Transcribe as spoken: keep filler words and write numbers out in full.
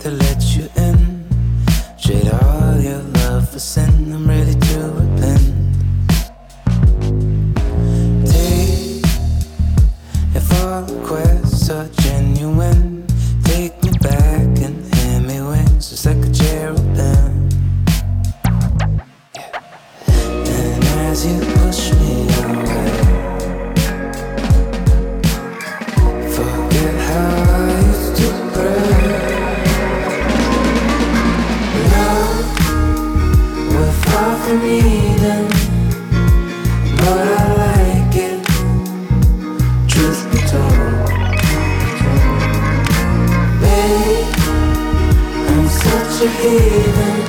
to let you in. Trade all your love for sin, I'm ready to repent. Take if all requests are genuine, take me back and hand me wings just like a cherubim. And as you push me away, forget how I used to pray. Love, we're far from Eden, but I like it, truth be told. Babe, I'm such a heathen.